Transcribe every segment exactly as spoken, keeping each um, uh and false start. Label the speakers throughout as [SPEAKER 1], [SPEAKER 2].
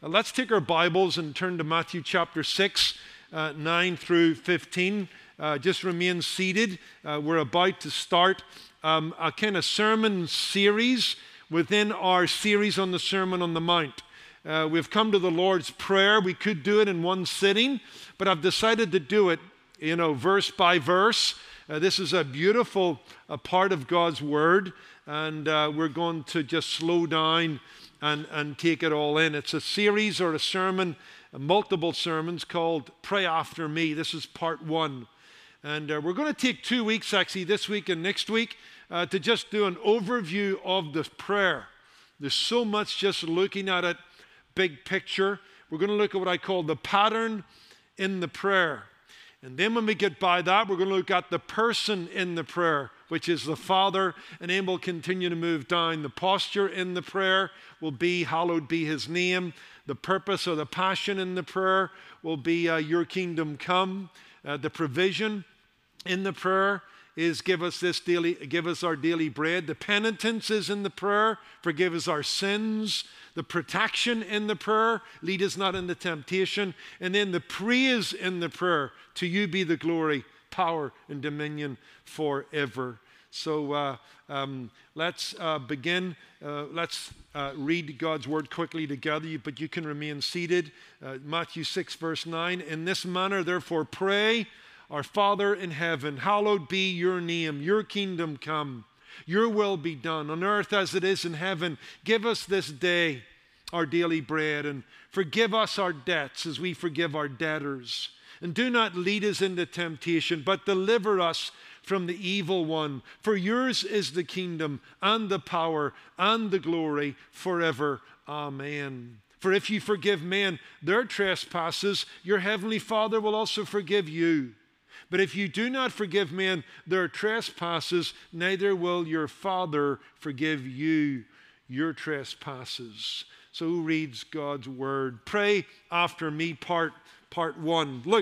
[SPEAKER 1] Uh, let's take our Bibles and turn to Matthew chapter six, uh, nine through fifteen. Uh, just remain seated. Uh, we're about to start um, a kind of sermon series within our series on the Sermon on the Mount. Uh, we've come to the Lord's Prayer. We could do it in one sitting, but I've decided to do it, you know, verse by verse. Uh, this is a beautiful uh, part of God's Word, and uh, we're going to just slow down and, and take it all in. It's a series or a sermon, uh, multiple sermons called Pray After Me. This is part one. And uh, we're going to take two weeks, actually, this week and next week, uh, to just do an overview of the prayer. There's so much just looking at it, big picture. We're going to look at what I call the pattern in the prayer. And then when we get by that, we're going to look at the person in the prayer, which is the Father, and then we'll continue to move down. The posture in the prayer will be, hallowed be his name. The purpose or the passion in the prayer will be, uh, your kingdom come. Uh, the provision in the prayer is give us this daily, give us our daily bread. The penitence is in the prayer, forgive us our sins. The protection in the prayer, lead us not into temptation. And then the praise in the prayer, to you be the glory, power, and dominion forever. So uh, um, let's uh, begin. Uh, let's uh, read God's word quickly together, but you can remain seated. Uh, Matthew six, verse nine. In this manner, therefore, pray, our Father in heaven, hallowed be your name, your kingdom come. Your will be done on earth as it is in heaven. Give us this day our daily bread, and forgive us our debts as we forgive our debtors. And do not lead us into temptation, but deliver us from the evil one. For yours is the kingdom and the power and the glory forever. Amen. For if you forgive men their trespasses, your heavenly Father will also forgive you. But if you do not forgive men their trespasses, neither will your Father forgive you your trespasses. So who reads God's word? Pray after me, part, part one. Look,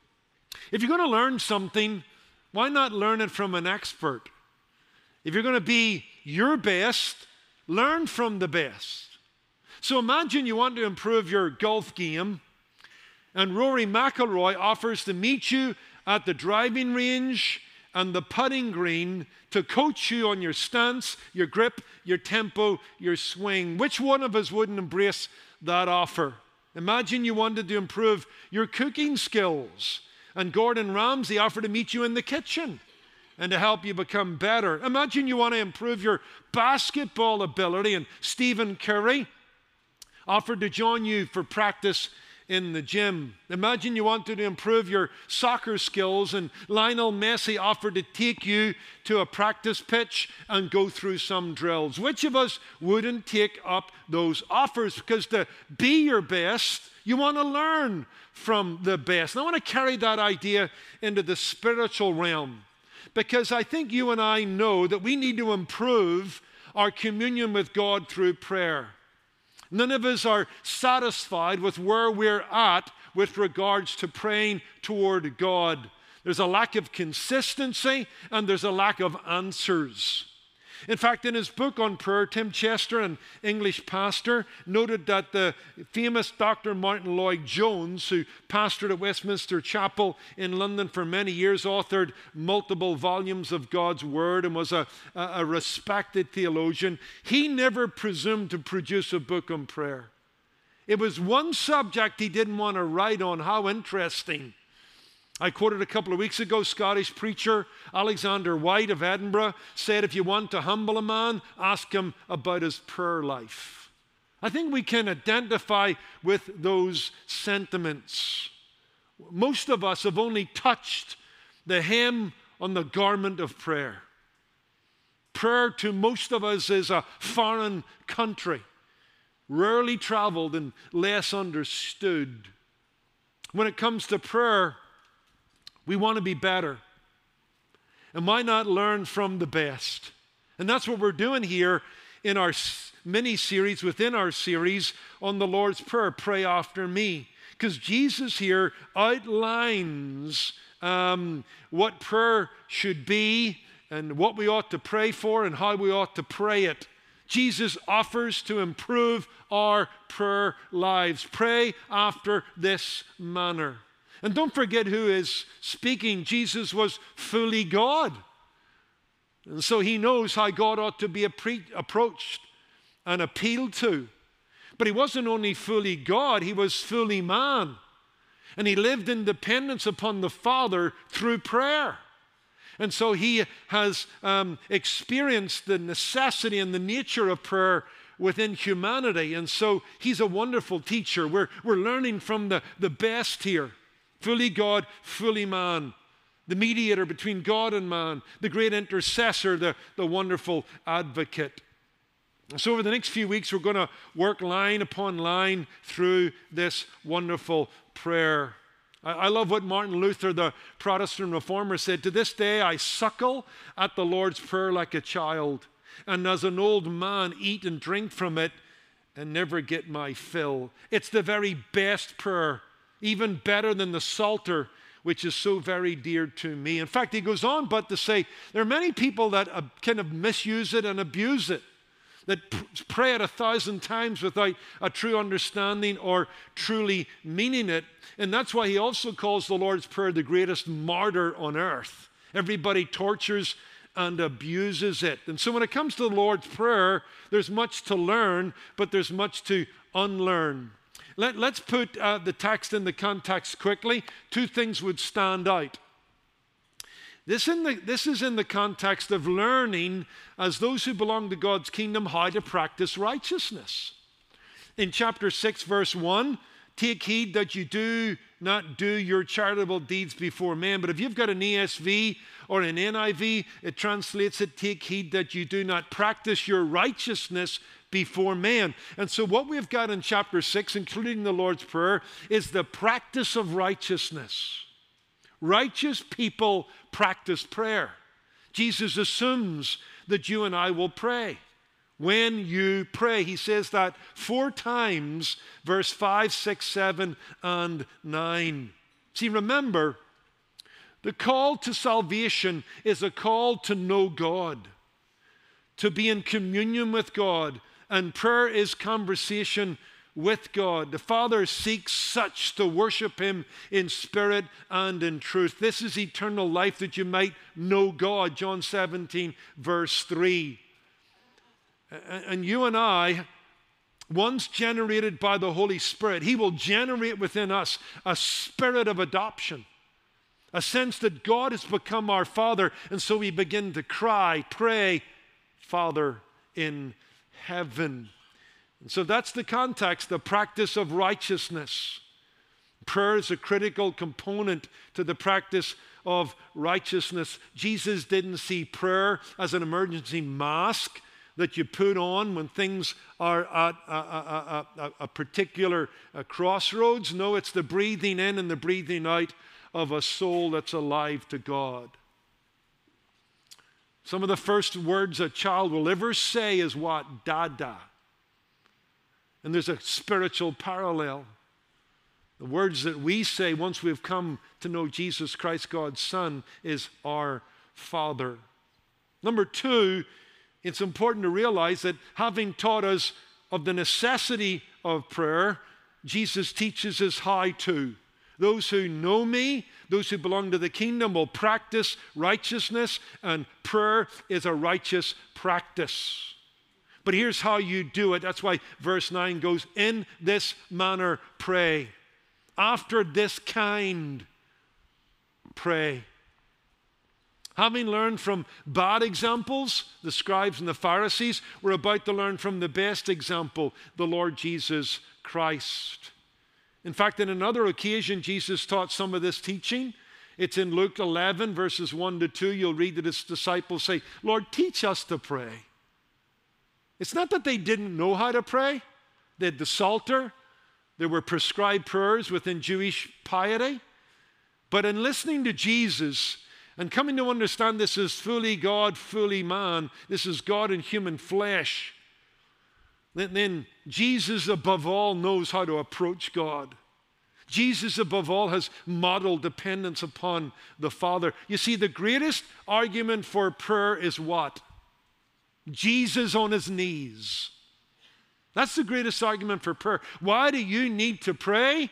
[SPEAKER 1] if you're going to learn something, why not learn it from an expert? If you're going to be your best, learn from the best. So imagine you want to improve your golf game, and Rory McIlroy offers to meet you at the driving range and the putting green to coach you on your stance, your grip, your tempo, your swing. Which one of us wouldn't embrace that offer? Imagine you wanted to improve your cooking skills, and Gordon Ramsay offered to meet you in the kitchen and to help you become better. Imagine you want to improve your basketball ability, and Stephen Curry offered to join you for practice in the gym. Imagine you wanted to improve your soccer skills, and Lionel Messi offered to take you to a practice pitch and go through some drills. Which of us wouldn't take up those offers? Because to be your best, you want to learn from the best. And I want to carry that idea into the spiritual realm, because I think you and I know that we need to improve our communion with God through prayer. None of us are satisfied with where we're at with regards to praying toward God. There's a lack of consistency, and there's a lack of answers. In fact, in his book on prayer, Tim Chester, an English pastor, noted that the famous Doctor Martin Lloyd-Jones, who pastored at Westminster Chapel in London for many years, authored multiple volumes of God's Word and was a, a respected theologian. He never presumed to produce a book on prayer. It was one subject he didn't want to write on. How interesting. I quoted a couple of weeks ago, Scottish preacher Alexander White of Edinburgh said, if you want to humble a man, ask him about his prayer life. I think we can identify with those sentiments. Most of us have only touched the hem on the garment of prayer. Prayer to most of us is a foreign country, rarely traveled and less understood. When it comes to prayer, we want to be better. And why not learn from the best? And that's what we're doing here in our mini-series, within our series on the Lord's Prayer, Pray After Me. Because Jesus here outlines um, what prayer should be and what we ought to pray for and how we ought to pray it. Jesus offers to improve our prayer lives. Pray after this manner. And don't forget who is speaking. Jesus was fully God. And so he knows how God ought to be approached and appealed to. But he wasn't only fully God, he was fully man. And he lived in dependence upon the Father through prayer. And so he has um, experienced the necessity and the nature of prayer within humanity. And so he's a wonderful teacher. We're, we're learning from the, the best here. Fully God, fully man. The mediator between God and man. The great intercessor, the, the wonderful advocate. So over the next few weeks, we're going to work line upon line through this wonderful prayer. I, I love what Martin Luther, the Protestant reformer, said. To this day, I suckle at the Lord's Prayer like a child, and as an old man, eat and drink from it and never get my fill. It's the very best prayer, even better than the Psalter, which is so very dear to me. In fact, he goes on but to say, there are many people that uh, kind of misuse it and abuse it, that pray it a thousand times without a true understanding or truly meaning it. And that's why he also calls the Lord's Prayer the greatest martyr on earth. Everybody tortures and abuses it. And so when it comes to the Lord's Prayer, there's much to learn, but there's much to unlearn. Let, let's put uh, the text in the context quickly. Two things would stand out. This, in the, this is in the context of learning, as those who belong to God's kingdom, how to practice righteousness. In chapter six, verse one, take heed that you do not do your charitable deeds before men. But if you've got an E S V or an N I V, it translates it, take heed that you do not practice your righteousness before man. And so what we've got in chapter six, including the Lord's Prayer, is the practice of righteousness. Righteous people practice prayer. Jesus assumes that you and I will pray. When you pray, he says that four times, verse five, six, seven, and nine. See, remember, the call to salvation is a call to know God, to be in communion with God, and prayer is conversation with God. The Father seeks such to worship him in spirit and in truth. This is eternal life, that you might know God. John seventeen, verse three. And you and I, once generated by the Holy Spirit, he will generate within us a spirit of adoption, a sense that God has become our Father, and so we begin to cry, pray, Father in heaven. And so that's the context, the practice of righteousness. Prayer is a critical component to the practice of righteousness. Jesus didn't see prayer as an emergency mask that you put on when things are at a, a, a, a particular a crossroads. No, it's the breathing in and the breathing out of a soul that's alive to God. Some of the first words a child will ever say is what? Dada. And there's a spiritual parallel. The words that we say once we've come to know Jesus Christ, God's Son, is our Father. Number two, it's important to realize that having taught us of the necessity of prayer, Jesus teaches us how to. Those who know me, those who belong to the kingdom, will practice righteousness, and prayer is a righteous practice. But here's how you do it. That's why verse nine goes, in this manner pray. After this kind, pray. Having learned from bad examples, the scribes and the Pharisees, we're about to learn from the best example, the Lord Jesus Christ. In fact, in another occasion, Jesus taught some of this teaching. It's in Luke eleven, verses one to two. You'll read that his disciples say, Lord, teach us to pray. It's not that they didn't know how to pray. They had the Psalter. There were prescribed prayers within Jewish piety. But in listening to Jesus and coming to understand this is fully God, fully man, this is God in human flesh, then, then Jesus above all knows how to approach God. Jesus above all has modeled dependence upon the Father. You see, the greatest argument for prayer is what? Jesus on his knees. That's the greatest argument for prayer. Why do you need to pray?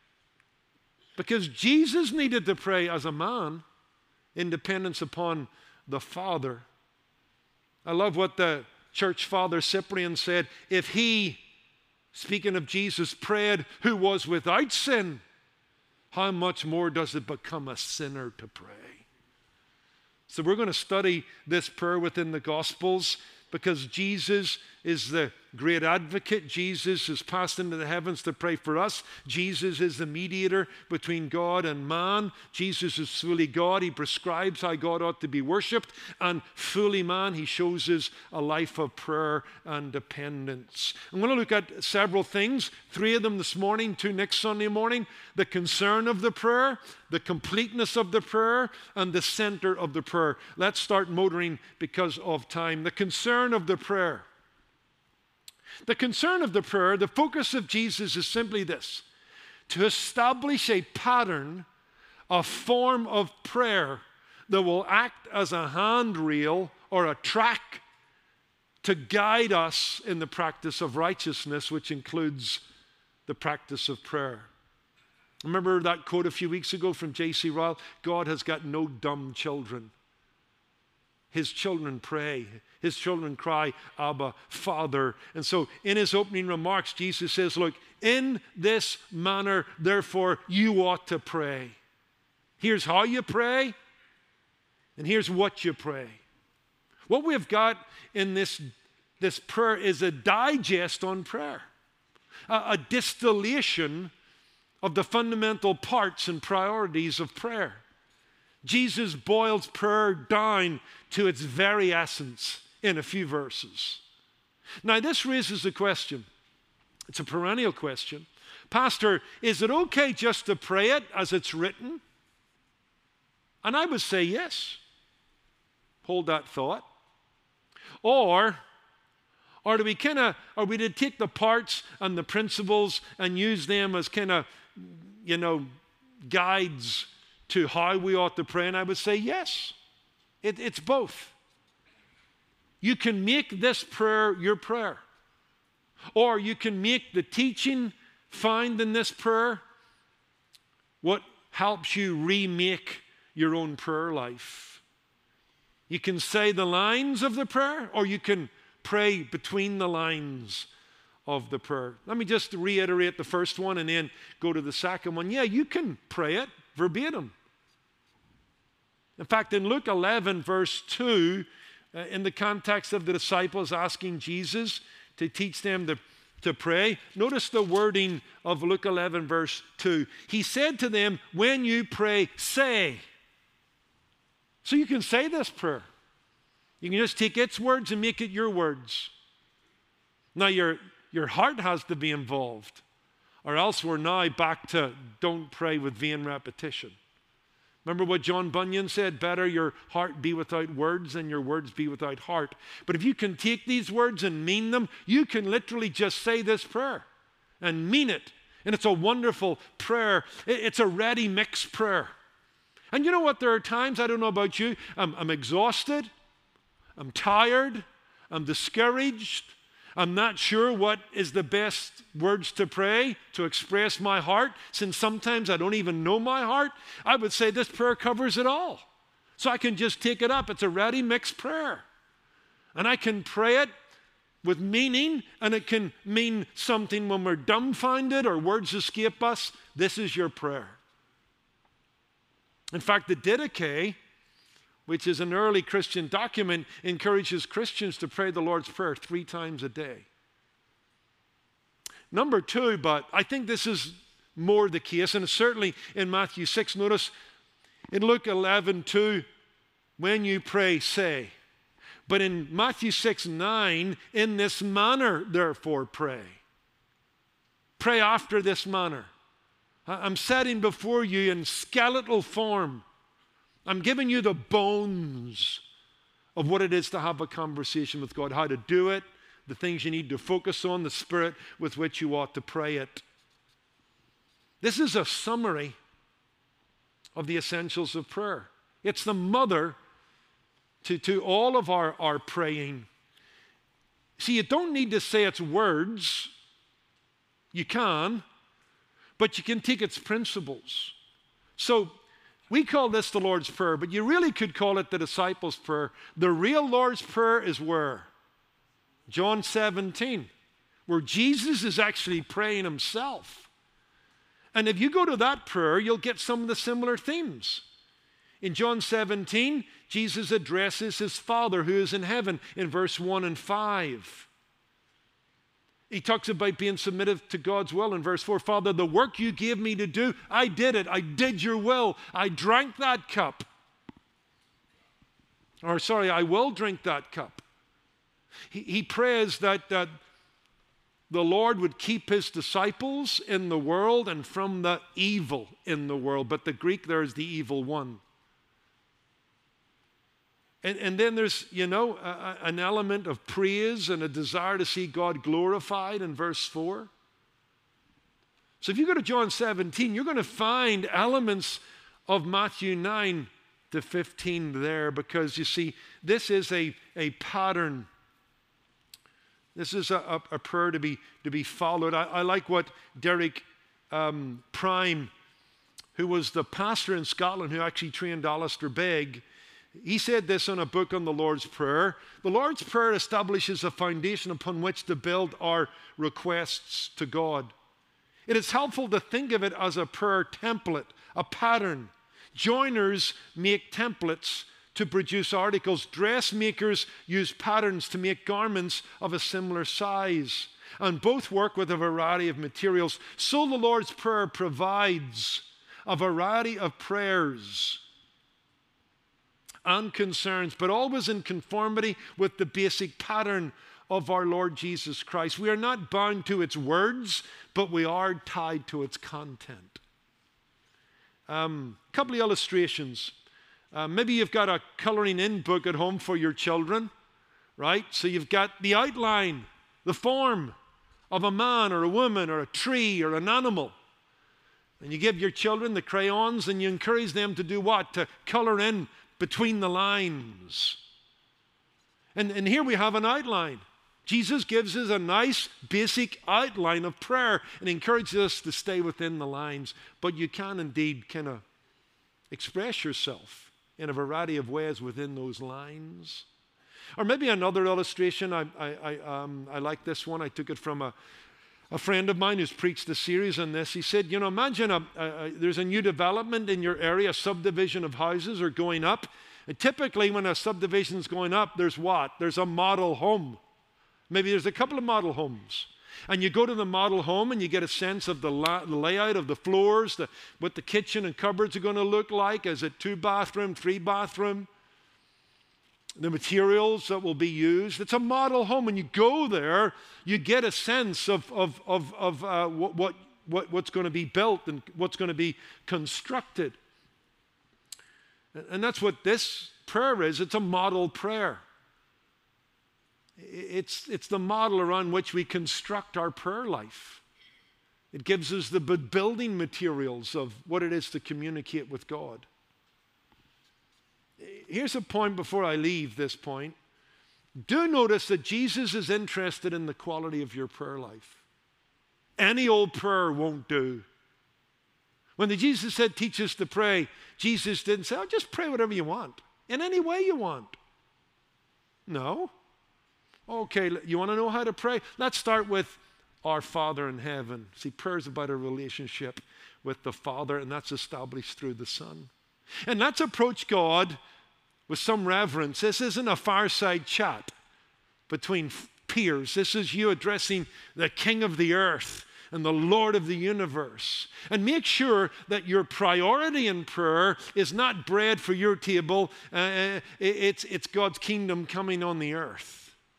[SPEAKER 1] Because Jesus needed to pray as a man in dependence upon the Father. I love what the church father Cyprian said. If he, speaking of Jesus, prayed who was without sin, how much more does it become a sinner to pray? So we're going to study this prayer within the Gospels because Jesus is the great advocate. Jesus is passed into the heavens to pray for us. Jesus is the mediator between God and man. Jesus is fully God. He prescribes how God ought to be worshipped. And fully man, he shows us a life of prayer and dependence. I'm going to look at several things, three of them this morning, two next Sunday morning. The concern of the prayer, the completeness of the prayer, and the center of the prayer. Let's start motoring because of time. The concern of the prayer. The concern of the prayer, the focus of Jesus is simply this: to establish a pattern, a form of prayer that will act as a handrail or a track to guide us in the practice of righteousness, which includes the practice of prayer. Remember that quote a few weeks ago from J C Ryle? God has got no dumb children. His children pray. His children cry, Abba, Father. And so in his opening remarks, Jesus says, look, in this manner, therefore, you ought to pray. Here's how you pray, and here's what you pray. What we've got in this, this prayer is a digest on prayer, a, a distillation of the fundamental parts and priorities of prayer. Jesus boils prayer down to its very essence in a few verses. Now, this raises a question. It's a perennial question. Pastor, is it okay just to pray it as it's written? And I would say yes. Hold that thought. Or, or do we kind of, are we to take the parts and the principles and use them as kind of, you know, guides to how we ought to pray? And I would say yes. It, it's both. You can make this prayer your prayer. Or you can make the teaching found in this prayer what helps you remake your own prayer life. You can say the lines of the prayer, or you can pray between the lines of the prayer. Let me just reiterate the first one and then go to the second one. Yeah, you can pray it verbatim. In fact, in Luke eleven, verse two, uh, in the context of the disciples asking Jesus to teach them to, to pray, notice the wording of Luke eleven, verse two. He said to them, when you pray, say. So you can say this prayer. You can just take its words and make it your words. Now, your, your heart has to be involved, or else we're now back to don't pray with vain repetition. Remember what John Bunyan said, better your heart be without words than your words be without heart. But if you can take these words and mean them, you can literally just say this prayer and mean it. And it's a wonderful prayer. It's a ready mix prayer. And you know what? There are times, I don't know about you, I'm, I'm exhausted, I'm tired, I'm discouraged, I'm not sure what is the best words to pray to express my heart, since sometimes I don't even know my heart. I would say this prayer covers it all. So I can just take it up. It's a ready mixed prayer. And I can pray it with meaning, and it can mean something when we're dumbfounded or words escape us. This is your prayer. In fact, the Didache, which is an early Christian document, encourages Christians to pray the Lord's Prayer three times a day. Number two, but I think this is more the case, and it's certainly in Matthew six. Notice in Luke eleven two, when you pray, say. But in Matthew six nine, in this manner, therefore, pray. Pray after this manner. I'm setting before you in skeletal form. I'm giving you the bones of what it is to have a conversation with God, how to do it, the things you need to focus on, the spirit with which you ought to pray it. This is a summary of the essentials of prayer. It's the mother to, to all of our, our praying. See, you don't need to say its words. You can, but you can take its principles. So we call this the Lord's Prayer, but you really could call it the disciples' prayer. The real Lord's Prayer is where? John seventeen, where Jesus is actually praying himself. And if you go to that prayer, you'll get some of the similar themes. In John seventeen, Jesus addresses his Father who is in heaven in verse one and five. He talks about being submitted to God's will in verse four. Father, the work you gave me to do, I did it. I did your will. I drank that cup. Or sorry, I will drink that cup. He, he prays that, that the Lord would keep his disciples in the world and from the evil in the world. But the Greek there is the evil one. And, and then there's, you know, a, an element of praise and a desire to see God glorified in verse four. So if you go to John seventeen, you're going to find elements of Matthew nine to fifteen there, because you see, this is a, a pattern. This is a, a, a prayer to be, to be followed. I, I like what Derek um, Prime, who was the pastor in Scotland who actually trained Alistair Begg, he said this in a book on the Lord's Prayer. The Lord's Prayer establishes a foundation upon which to build our requests to God. It is helpful to think of it as a prayer template, a pattern. Joiners make templates to produce articles. Dressmakers use patterns to make garments of a similar size. And both work with a variety of materials. So the Lord's Prayer provides a variety of prayers and concerns, but always in conformity with the basic pattern of our Lord Jesus Christ. We are not bound to its words, but we are tied to its content. A um, couple of illustrations. Uh, maybe you've got a coloring in book at home for your children, right? So you've got the outline, the form of a man or a woman or a tree or an animal. And you give your children the crayons and you encourage them to do what? To color in between the lines. And, and here we have an outline. Jesus gives us a nice basic outline of prayer and encourages us to stay within the lines. But you can indeed kind of express yourself in a variety of ways within those lines. Or maybe another illustration. I, I, I, um, I like this one. I took it from a, a friend of mine who's preached a series on this. He said, you know, imagine a, a, a, there's a new development in your area, a subdivision of houses are going up. And typically when a subdivision is going up, there's what? There's a model home. Maybe there's a couple of model homes. And you go to the model home and you get a sense of the, la- the layout of the floors, the, what the kitchen and cupboards are going to look like. Is it two bathroom, three bathroom? The materials that will be used. It's a model home. When you go there, you get a sense of, of, of, of uh, what, what, what, what's going to be built and what's going to be constructed. And that's what this prayer is. It's a model prayer. It's, it's the model around which we construct our prayer life. It gives us the building materials of what it is to communicate with God. Here's a point before I leave this point. Do notice that Jesus is interested in the quality of your prayer life. Any old prayer won't do. When the Jesus said, teach us to pray, Jesus didn't say, oh, just pray whatever you want, in any way you want. No. Okay, you want to know how to pray? Let's start with our Father in heaven. See, prayer is about a relationship with the Father, and that's established through the Son. And let's approach God with some reverence. This isn't a fireside chat between peers. This is you addressing the King of the earth and the Lord of the universe. And make sure that your priority in prayer is not bread for your table. Uh, it's, it's God's kingdom coming on the earth.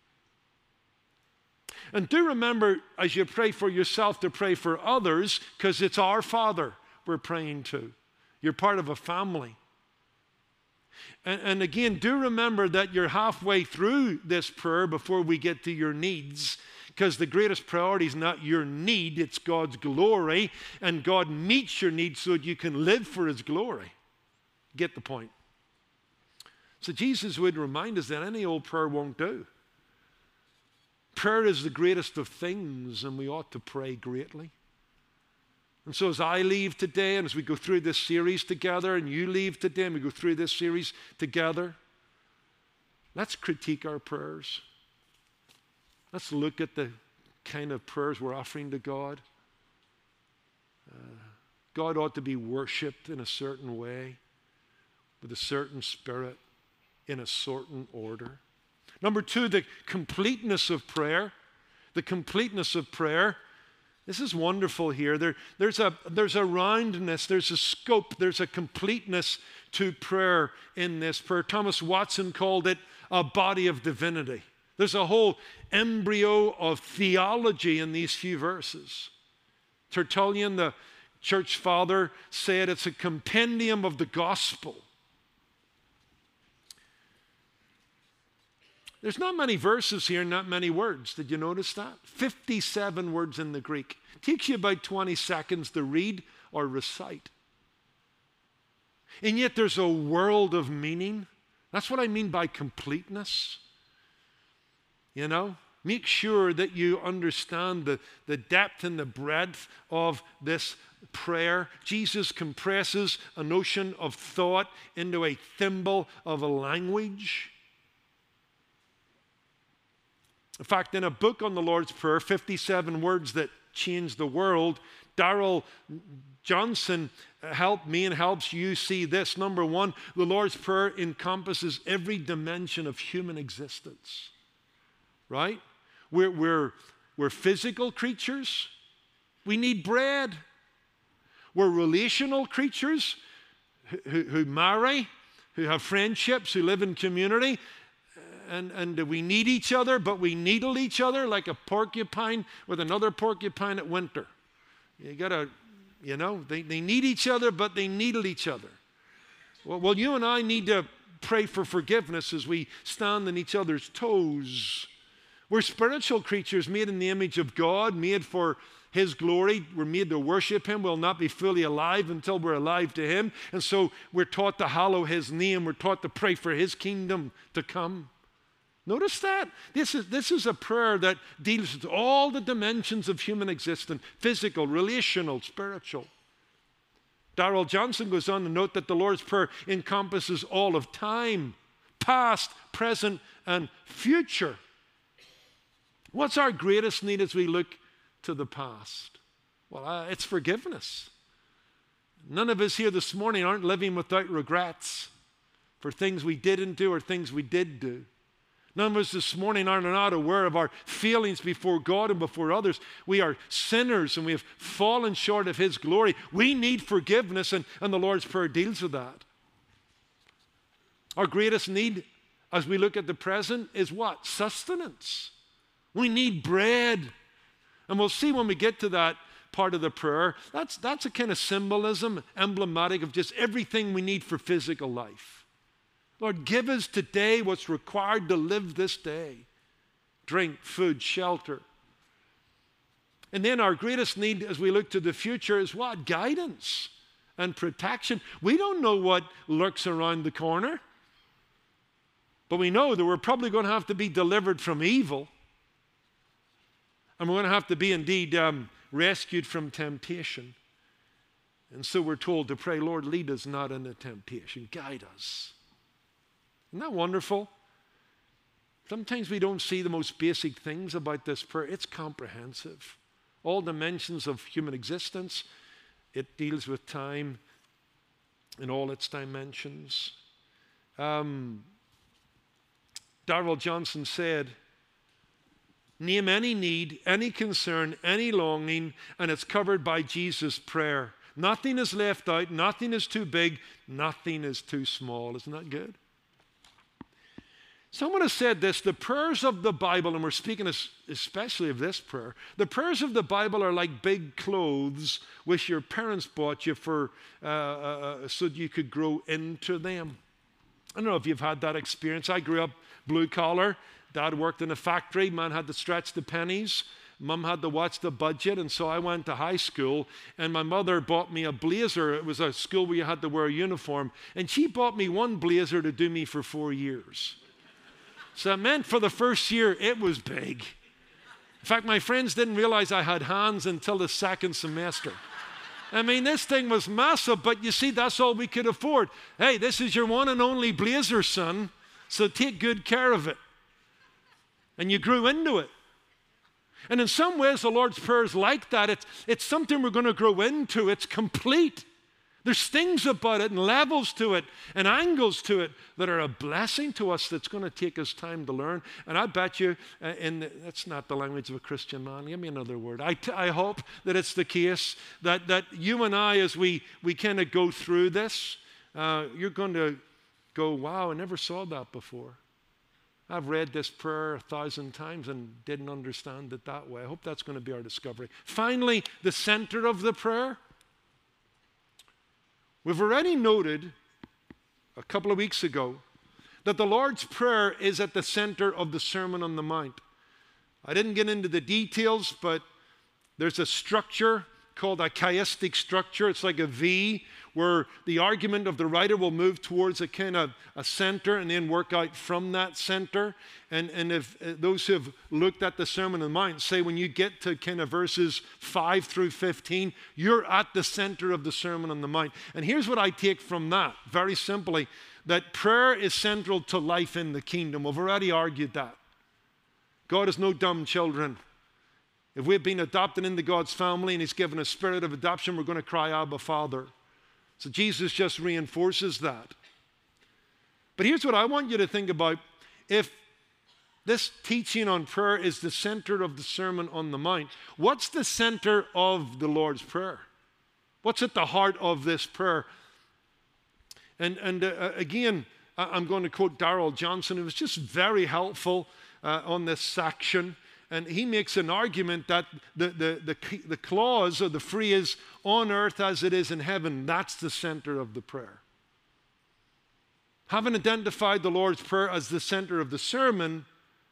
[SPEAKER 1] And do remember, as you pray for yourself, to pray for others, because it's our Father we're praying to. You're part of a family. And, and again, do remember that you're halfway through this prayer before we get to your needs, because the greatest priority is not your need, it's God's glory, and God meets your needs so that you can live for His glory. Get the point? So Jesus would remind us that any old prayer won't do. Prayer is the greatest of things, and we ought to pray greatly. And so as I leave today, and as we go through this series together, and you leave today, and we go through this series together, let's critique our prayers. Let's look at the kind of prayers we're offering to God. Uh, God ought to be worshipped in a certain way, with a certain spirit, in a certain order. Number two, the completeness of prayer. The completeness of prayer. This is wonderful here. There, there's a, there's a roundness, there's a scope, there's a completeness to prayer in this prayer. Thomas Watson called it a body of divinity. There's a whole embryo of theology in these few verses. Tertullian, the church father, said it's a compendium of the gospel. There's not many verses here, not many words. Did you notice that? fifty-seven words in the Greek. It takes you about twenty seconds to read or recite. And yet there's a world of meaning. That's what I mean by completeness. You know, make sure that you understand the, the depth and the breadth of this prayer. Jesus compresses a notion of thought into a thimble of a language. In fact, in a book on the Lord's Prayer, fifty-seven words that changed the world, Darrell Johnson helped me and helps you see this. Number one, the Lord's Prayer encompasses every dimension of human existence. Right? We're, we're, we're physical creatures. We need bread. We're relational creatures who, who marry, who have friendships, who live in community. And, and we need each other, but we needle each other like a porcupine with another porcupine at winter. You gotta, you know, they, they need each other, but they needle each other. Well, well, you and I need to pray for forgiveness as we stand on each other's toes. We're spiritual creatures made in the image of God, made for His glory. We're made to worship Him. We'll not be fully alive until we're alive to Him. And so we're taught to hallow His name. We're taught to pray for His kingdom to come. Notice that. This is, this is a prayer that deals with all the dimensions of human existence, physical, relational, spiritual. Darrell Johnson goes on to note that the Lord's Prayer encompasses all of time, past, present, and future. What's our greatest need as we look to the past? Well, uh, it's forgiveness. None of us here this morning aren't living without regrets for things we didn't do or things we did do. None of us this morning are not aware of our feelings before God and before others. We are sinners and we have fallen short of His glory. We need forgiveness, and, and the Lord's Prayer deals with that. Our greatest need as we look at the present is what? Sustenance. We need bread. And we'll see when we get to that part of the prayer, that's, that's a kind of symbolism, emblematic of just everything we need for physical life. Lord, give us today what's required to live this day. Drink, food, shelter. And then our greatest need as we look to the future is what? Guidance and protection. We don't know what lurks around the corner, but we know that we're probably going to have to be delivered from evil. And we're going to have to be indeed um, rescued from temptation. And so we're told to pray, Lord, lead us not into temptation. Guide us. Isn't that wonderful? Sometimes we don't see the most basic things about this prayer. It's comprehensive. All dimensions of human existence. It deals with time in all its dimensions. Um, Darrell Johnson said, name any need, any concern, any longing, and it's covered by Jesus' prayer. Nothing is left out. Nothing is too big. Nothing is too small. Isn't that good? Someone has said this, the prayers of the Bible, and we're speaking especially of this prayer, the prayers of the Bible are like big clothes which your parents bought you for uh, uh, so that you could grow into them. I don't know if you've had that experience. I grew up blue collar. Dad worked in a factory. Man had to stretch the pennies. Mum had to watch the budget, and so I went to high school, and my mother bought me a blazer. It was a school where you had to wear a uniform, and she bought me one blazer to do me for four years. So it meant for the first year, it was big. In fact, my friends didn't realize I had hands until the second semester. I mean, this thing was massive, but you see, that's all we could afford. Hey, this is your one and only blazer, son, so take good care of it. And you grew into it. And in some ways, the Lord's Prayer is like that. It's, it's something we're going to grow into. It's complete. There's things about it and levels to it and angles to it that are a blessing to us that's going to take us time to learn. And I bet you, uh, in the, that's not the language of a Christian man. Give me another word. I, t- I hope that it's the case that, that you and I, as we, we kind of go through this, uh, you're going to go, wow, I never saw that before. I've read this prayer a thousand times and didn't understand it that way. I hope that's going to be our discovery. Finally, the center of the prayer. We've already noted a couple of weeks ago that the Lord's Prayer is at the center of the Sermon on the Mount. I didn't get into the details, but there's a structure called a chiastic structure. It's like a V where the argument of the writer will move towards a kind of a center and then work out from that center. And, and if uh, those who have looked at the Sermon on the Mount say when you get to kind of verses five through fifteen, you're at the center of the Sermon on the Mount. And here's what I take from that, very simply, that prayer is central to life in the kingdom. We've already argued that. God has no dumb children. If we've been adopted into God's family and He's given a spirit of adoption, we're going to cry, Abba, Father. So Jesus just reinforces that. But here's what I want you to think about. If this teaching on prayer is the center of the Sermon on the Mount, what's the center of the Lord's Prayer? What's at the heart of this prayer? And, and uh, again, I'm going to quote Darrell Johnson, who was just very helpful uh, on this section. And he makes an argument that the, the, the, the clause or the phrase, on earth as it is in heaven, that's the center of the prayer. Having identified the Lord's Prayer as the center of the sermon,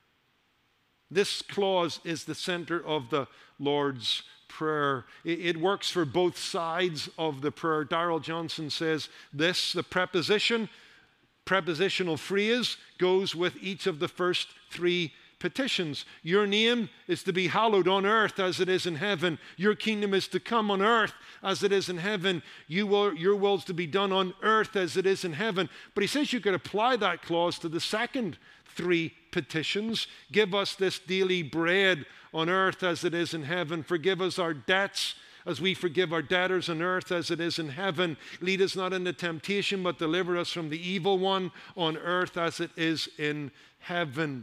[SPEAKER 1] this clause is the center of the Lord's Prayer. It, it works for both sides of the prayer. Darrell Johnson says this, the preposition, prepositional phrase goes with each of the first three petitions. Your name is to be hallowed on earth as it is in heaven. Your kingdom is to come on earth as it is in heaven. You will, your will is to be done on earth as it is in heaven. But he says you could apply that clause to the second three petitions. Give us this daily bread on earth as it is in heaven. Forgive us our debts as we forgive our debtors on earth as it is in heaven. Lead us not into temptation, but deliver us from the evil one on earth as it is in heaven.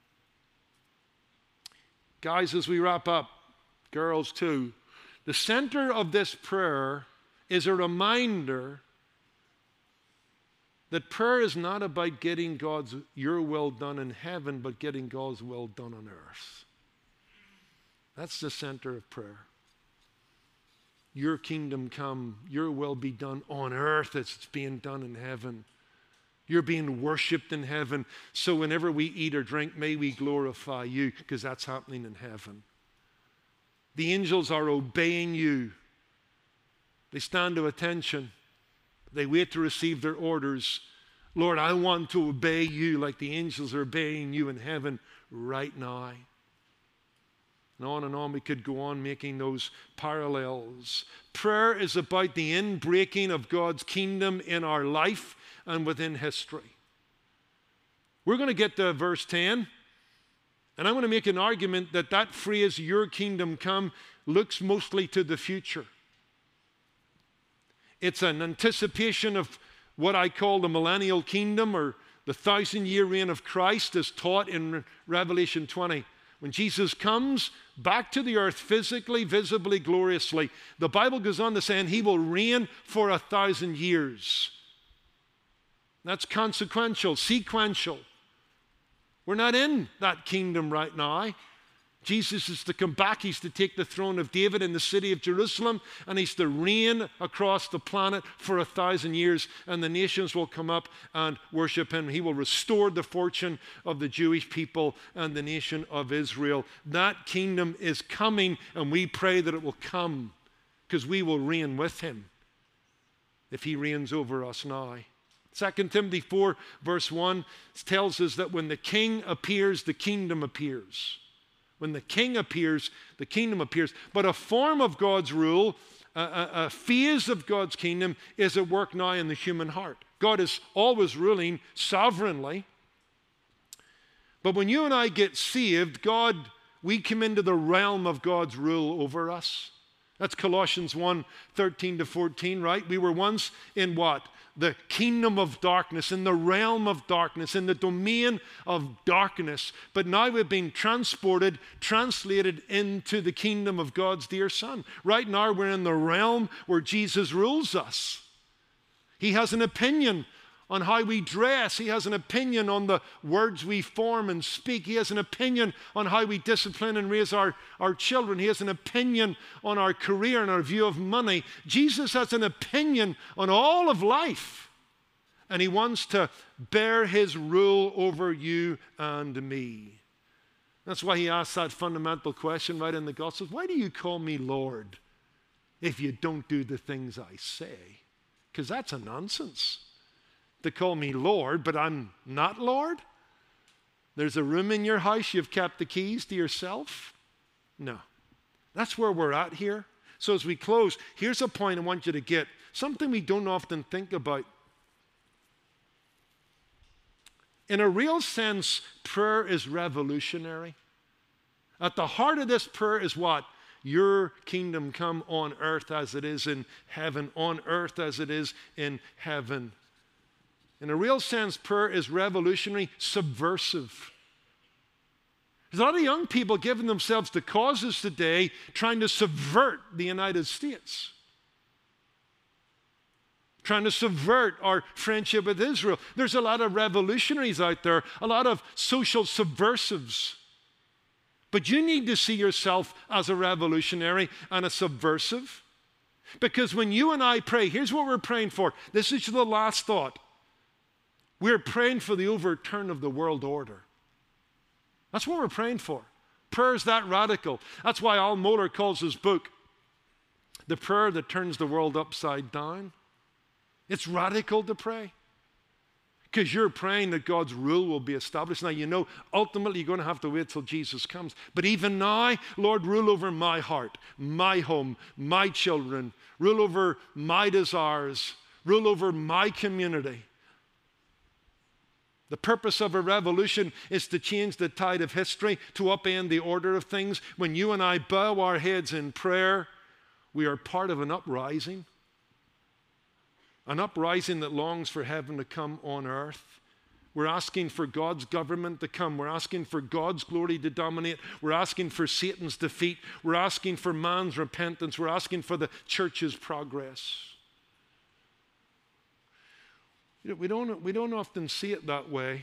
[SPEAKER 1] Guys, as we wrap up, girls too, the center of this prayer is a reminder that prayer is not about getting God's, your will done in heaven, but getting God's will done on earth. That's the center of prayer. Your kingdom come, your will be done on earth as it's being done in heaven. You're being worshipped in heaven. So whenever we eat or drink, may we glorify you, because that's happening in heaven. The angels are obeying you. They stand to attention. They wait to receive their orders. Lord, I want to obey you like the angels are obeying you in heaven right now. And on and on we could go on making those parallels. Prayer is about the inbreaking of God's kingdom in our life and within history. We're going to get to verse ten, and I'm going to make an argument that that phrase, your kingdom come, looks mostly to the future. It's an anticipation of what I call the millennial kingdom, or the thousand-year reign of Christ as taught in Revelation twenty. When Jesus comes back to the earth physically, visibly, gloriously, the Bible goes on to say, and he will reign for a thousand years. That's consequential, sequential. We're not in that kingdom right now. Jesus is to come back. He's to take the throne of David in the city of Jerusalem, and he's to reign across the planet for a thousand years, and the nations will come up and worship him. He will restore the fortune of the Jewish people and the nation of Israel. That kingdom is coming, and we pray that it will come, because we will reign with him if he reigns over us now. Second Timothy four, verse one tells us that when the king appears, the kingdom appears. When the king appears, the kingdom appears. But a form of God's rule, a, a, a phase of God's kingdom is at work now in the human heart. God is always ruling sovereignly. But when you and I get saved, God, we come into the realm of God's rule over us. That's Colossians one, thirteen to fourteen, right? We were once in what? The kingdom of darkness, in the realm of darkness, in the domain of darkness. But now we've been transported, translated into the kingdom of God's dear Son. Right now we're in the realm where Jesus rules us. He has an opinion on how we dress. He has an opinion on the words we form and speak. He has an opinion on how we discipline and raise our, our children. He has an opinion on our career and our view of money. Jesus has an opinion on all of life. And he wants to bear his rule over you and me. That's why he asks that fundamental question right in the Gospels. Why do you call me Lord if you don't do the things I say? Because that's a nonsense. To call me Lord, but I'm not Lord? There's a room in your house, you've kept the keys to yourself? No. That's where we're at here. So as we close, here's a point I want you to get. Something we don't often think about. In a real sense, prayer is revolutionary. At the heart of this prayer is what? Your kingdom come on earth as it is in heaven, on earth as it is in heaven. In a real sense, prayer is revolutionary, subversive. There's a lot of young people giving themselves to causes today trying to subvert the United States, trying to subvert our friendship with Israel. There's a lot of revolutionaries out there, a lot of social subversives. But you need to see yourself as a revolutionary and a subversive. Because when you and I pray, here's what we're praying for. This is the last thought. We're praying for the overturn of the world order. That's what we're praying for. Prayer is that radical. That's why Al Mohler calls his book The Prayer That Turns the World Upside Down. It's radical to pray. Because you're praying that God's rule will be established. Now, you know, ultimately you're going to have to wait till Jesus comes. But even now, Lord, rule over my heart, my home, my children. Rule over my desires. Rule over my community. The purpose of a revolution is to change the tide of history, to upend the order of things. When you and I bow our heads in prayer, we are part of an uprising. An uprising that longs for heaven to come on earth. We're asking for God's government to come. We're asking for God's glory to dominate. We're asking for Satan's defeat. We're asking for man's repentance. We're asking for the church's progress. We don't, we don't often see it that way.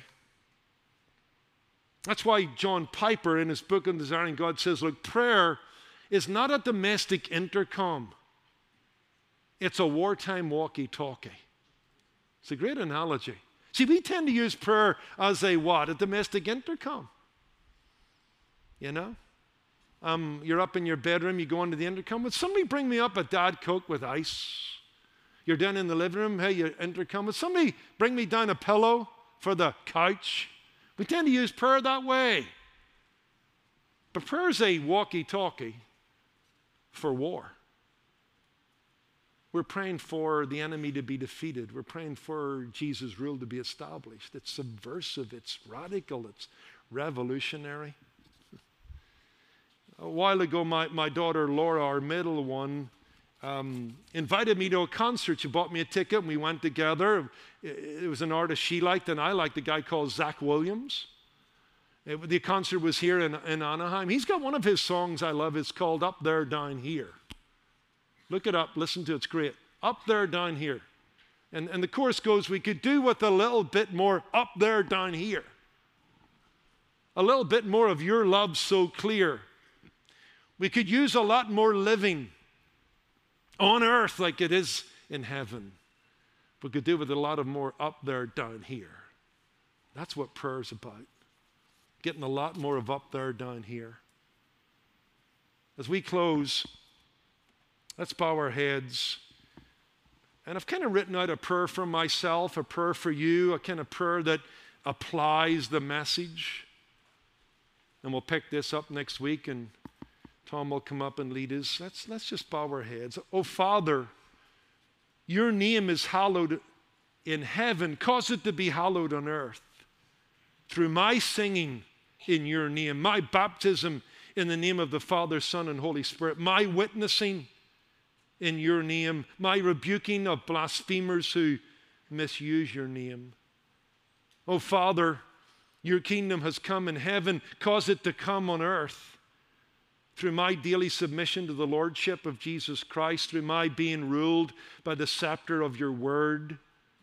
[SPEAKER 1] That's why John Piper in his book on Desiring God says, look, prayer is not a domestic intercom. It's a wartime walkie-talkie. It's a great analogy. See, we tend to use prayer as a what? A domestic intercom. You know? Um, you're up in your bedroom, you go into the intercom. Would somebody bring me up a Diet Coke with ice? You're down in the living room, hey, you intercom. Would somebody bring me down a pillow for the couch? We tend to use prayer that way. But prayer is a walkie-talkie for war. We're praying for the enemy to be defeated. We're praying for Jesus' rule to be established. It's subversive, it's radical, it's revolutionary. A while ago, my, my daughter Laura, our middle one, Um, invited me to a concert. She bought me a ticket and we went together. It, it was an artist she liked and I liked, a guy called Zach Williams. It, the concert was here in, in Anaheim. He's got one of his songs I love. It's called Up There, Down Here. Look it up, listen to it, it's great. Up there, down here. And, and the chorus goes, we could do with a little bit more up there, down here. A little bit more of your love so clear. We could use a lot more living on earth like it is in heaven. We could do with a lot of more up there, down here. That's what prayer's about. Getting a lot more of up there, down here. As we close, let's bow our heads. And I've kind of written out a prayer for myself, a prayer for you, a kind of prayer that applies the message. And we'll pick this up next week, and Tom will come up and lead us. Let's, let's just bow our heads. Oh, Father, your name is hallowed in heaven. Cause it to be hallowed on earth. Through my singing in your name, my baptism in the name of the Father, Son, and Holy Spirit, my witnessing in your name, my rebuking of blasphemers who misuse your name. Oh, Father, your kingdom has come in heaven. Cause it to come on earth through my daily submission to the Lordship of Jesus Christ, through my being ruled by the scepter of your word,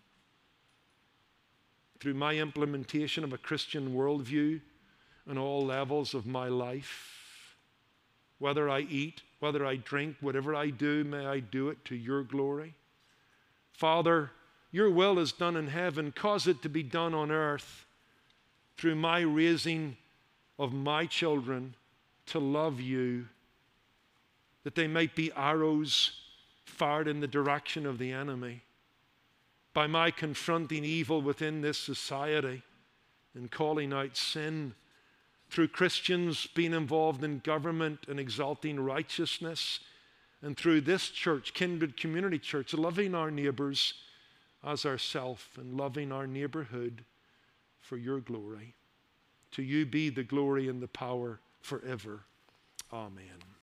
[SPEAKER 1] through my implementation of a Christian worldview on all levels of my life. Whether I eat, whether I drink, whatever I do, may I do it to your glory. Father, your will is done in heaven. Cause it to be done on earth through my raising of my children to love you, that they might be arrows fired in the direction of the enemy. By my confronting evil within this society and calling out sin, through Christians being involved in government and exalting righteousness, and through this church, Kindred Community Church, loving our neighbors as ourselves and loving our neighborhood for your glory. To you be the glory and the power forever. Amen.